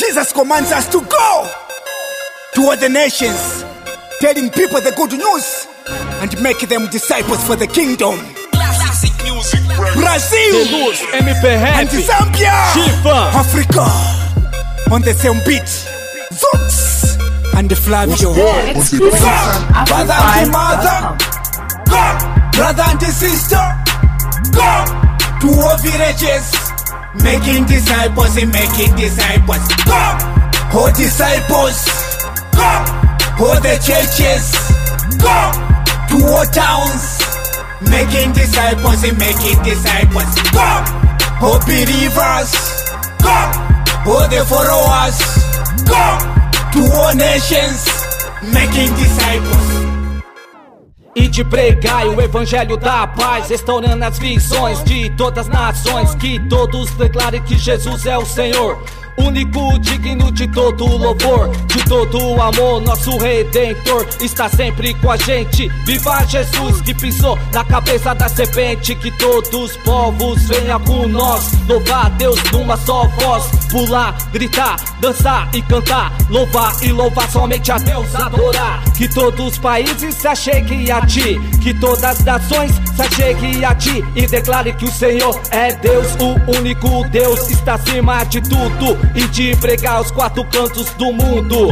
Jesus commands us to go to all the nations, telling people the good news and make them disciples for the kingdom. Classic music, Brazil, Deluz, MP Rap, and Zambia, Chifa, Africa, on the same beat, Zox and Flavio. Brother and mother, go. Brother and sister, go to all villages, making disciples and making disciples. Go, all disciples, go, all the churches, go to all towns, making disciples and making disciples. Go, all believers, go, all the followers, go to all nations, making disciples. E de pregar o evangelho da paz, restaurando as visões de todas as nações. Que todos declarem que Jesus é o Senhor, único, digno de todo louvor, de todo amor. Nosso Redentor está sempre com a gente. Viva Jesus que pisou na cabeça da serpente. Que todos os povos venham com nós, louvar a Deus numa só voz. Pular, gritar, dançar e cantar, louvar e louvar somente a Deus, adorar. Que todos os países se acheguem a Ti, que todas as nações se acheguem a Ti e declare que o Senhor é Deus, o único Deus está acima de tudo, e de pregar os quatro cantos do mundo.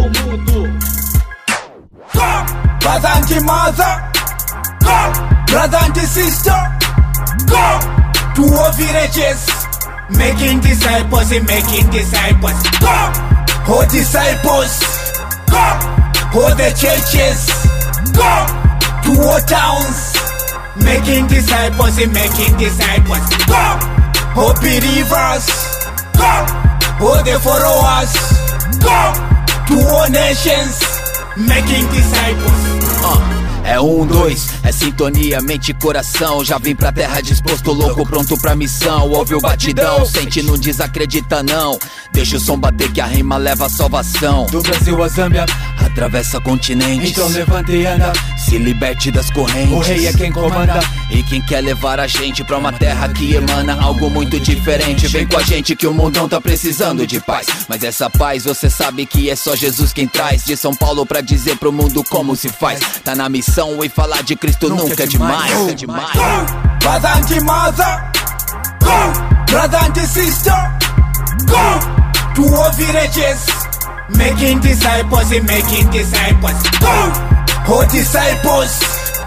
Go, brother and mother, go, brother and sister, go to all villages, making disciples and making disciples. Go, all disciples, go, all the churches, go to all towns, making disciples and making disciples. Go, all believers, go, all the followers, go to all nations, making disciples. É 1, 2, é sintonia, mente e coração. Já vim pra terra disposto, louco, pronto pra missão. Ouve o batidão, sente, não desacredita não. Deixa o som bater que a rima leva a salvação. Do Brasil a Zâmbia, atravessa continentes, então levanta e anda. Se liberte das correntes, o rei é quem comanda. E quem quer levar a gente pra uma terra que emana algo muito diferente. Vem com a gente que o mundão tá precisando de paz. Mas essa paz você sabe que é só Jesus quem traz. De São Paulo pra dizer pro mundo como se faz. Tá na missão e falar de Cristo nunca é demais. Brother and mother, go, brother and sister, go to all villages, making disciples and making disciples. Go, all disciples,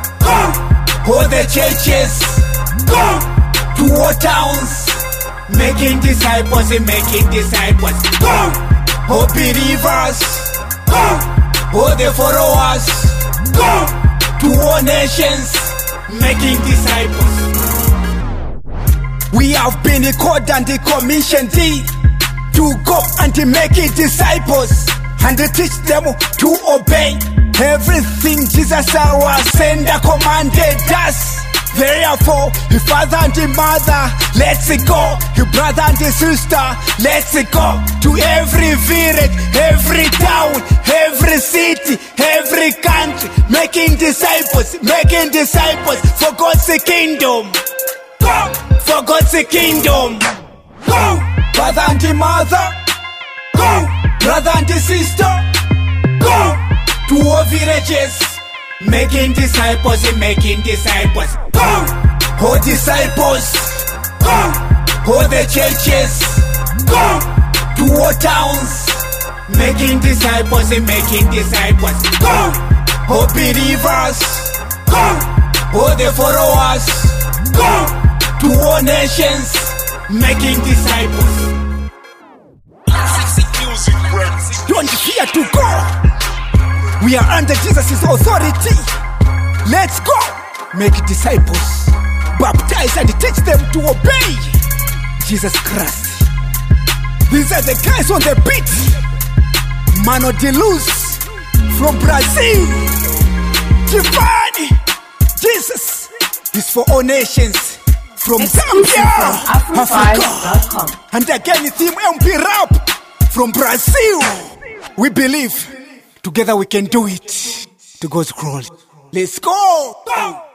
go, all the churches, go to all towns, making disciples and making disciples. Go, all believers, go, all the followers, go to all nations, making disciples. We have been called and commissioned to go and make disciples and teach them to obey everything Jesus our sender commanded us. Therefore, father and mother, let's go. Brother and sister, let's go to every village, every town, every city, every country, making disciples for God's kingdom. Go for God's kingdom. Go, brother and mother, go, brother and sister, go to all villages, making disciples and making disciples. Go, all disciples, go, all the churches, go to all towns, making disciples and making disciples. Go, all believers, go, all the followers, go to all nations, making disciples. classic music, Don't fear to go. We are under Jesus' authority. Let's go. Make disciples, baptize and teach them to obey Jesus Christ. These are the guys on the beat. Mano Deluz from Brazil. Giovanni, Jesus is for all nations. From Zambia, Africa. And again, Team MP Rap from Brazil. We believe together we can do it. To God's glory. Let's go!